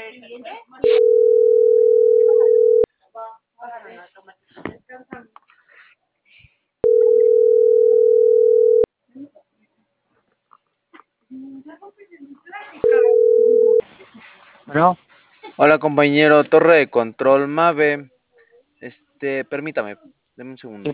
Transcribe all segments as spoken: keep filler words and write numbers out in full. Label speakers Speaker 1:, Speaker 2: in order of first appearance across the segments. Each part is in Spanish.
Speaker 1: Bueno,
Speaker 2: Hola compañero, torre de control Mave. Este, permítame, deme un segundo.
Speaker 1: sí,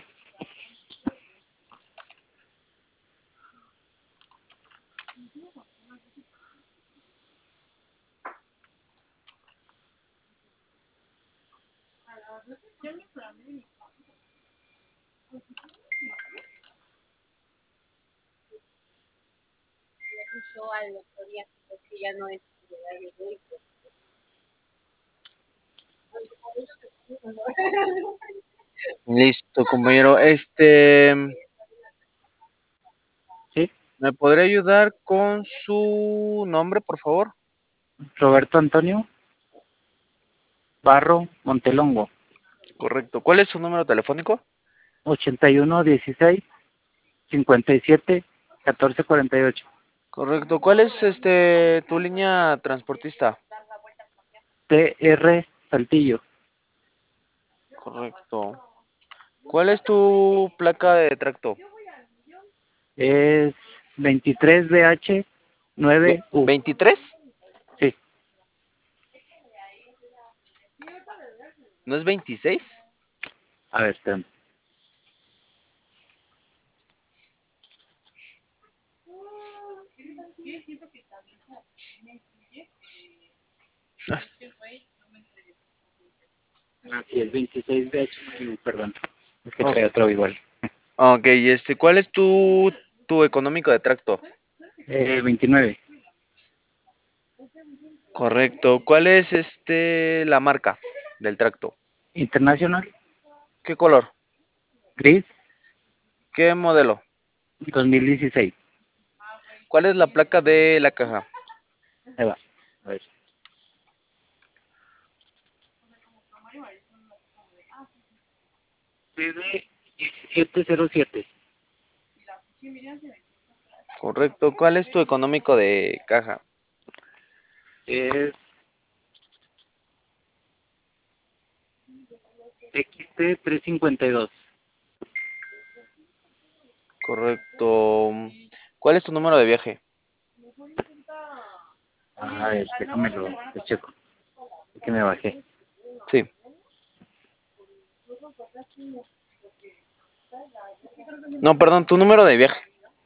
Speaker 2: Listo, compañero. Este,
Speaker 1: sí,
Speaker 2: ¿me podría ayudar con su nombre, por favor?
Speaker 1: Roberto Antonio Barro Montelongo,
Speaker 2: Correcto. ¿Cuál es su número telefónico?
Speaker 1: ochenta y uno dieciséis cincuenta y siete catorce cuarenta y ocho.
Speaker 2: Correcto. ¿Cuál es este tu línea transportista?
Speaker 1: T R Saltillo,
Speaker 2: Correcto. ¿Cuál es tu placa de tracto?
Speaker 1: es veintitrés B H
Speaker 2: Ve-
Speaker 1: nueve U.
Speaker 2: ¿veintitrés?
Speaker 1: Sí,
Speaker 2: ¿No es veintiséis?
Speaker 1: a ver, espérame. Aquí es veintiséis B H nueve U, perdón. Es que
Speaker 2: Oh,
Speaker 1: trae otro igual.
Speaker 2: ok, este, ¿cuál es tu, tu económico de tracto?
Speaker 1: Eh, veintinueve.
Speaker 2: Correcto. ¿Cuál es este la marca del tracto?
Speaker 1: Internacional,
Speaker 2: ¿Qué color?
Speaker 1: gris,
Speaker 2: ¿Qué modelo?
Speaker 1: dos mil dieciséis.
Speaker 2: ¿Cuál es la placa de la caja?
Speaker 1: Ahí va. A ver. P D diecisiete cero siete.
Speaker 2: Correcto. ¿Cuál es tu económico de caja?
Speaker 1: Es X T trescientos cincuenta y dos.
Speaker 2: Correcto. ¿Cuál es tu número de viaje?
Speaker 1: A ver, déjame lo, lo checo. Es que me bajé.
Speaker 2: Sí. No, perdón, tu número de viaje.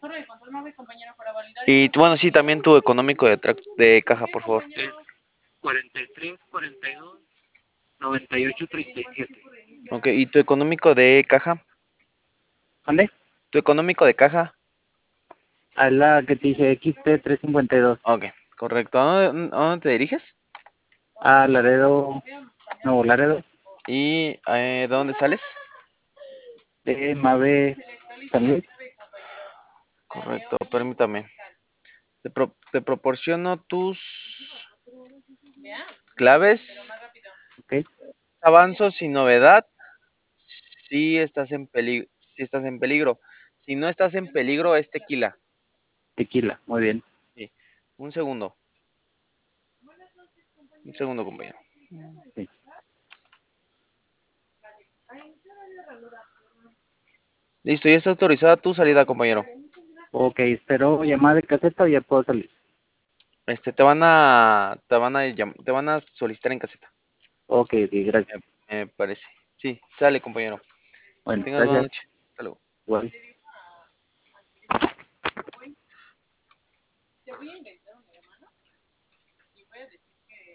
Speaker 2: Y tu- bueno, sí, también tu económico de, trac- de caja, por favor.
Speaker 1: Es cuarenta y tres, cuarenta y dos, noventa y ocho, treinta y siete.
Speaker 2: Ok, ¿y tu económico de caja?
Speaker 1: ¿Dónde?
Speaker 2: ¿Tu económico de caja?
Speaker 1: A la que te dije X T trescientos cincuenta y dos.
Speaker 2: Ok, correcto. ¿A dónde, a dónde te diriges?
Speaker 1: A Laredo, Nuevo Laredo,
Speaker 2: ¿Y eh, de dónde sales?
Speaker 1: de Mave San Luis.
Speaker 2: Correcto, permítame. Te, pro- te proporciono tus claves.
Speaker 1: Ok,
Speaker 2: Avanzo sin novedad. Si estás en peligro, si estás en peligro. Si no estás en peligro, es tequila.
Speaker 1: tequila, muy bien.
Speaker 2: Sí. Un segundo, un segundo, compañero.
Speaker 1: Sí.
Speaker 2: Listo, ya está autorizada tu salida, compañero.
Speaker 1: Ok, espero llamada de caseta o ya puedo salir.
Speaker 2: Este, te van a, te van a, llam- te van a solicitar en caseta.
Speaker 1: Ok, sí, gracias.
Speaker 2: Me, me parece. Sí, sale, compañero. Que
Speaker 1: Bueno,
Speaker 2: tengas buena
Speaker 1: gracias.
Speaker 2: noche. Hasta luego.
Speaker 1: Igual.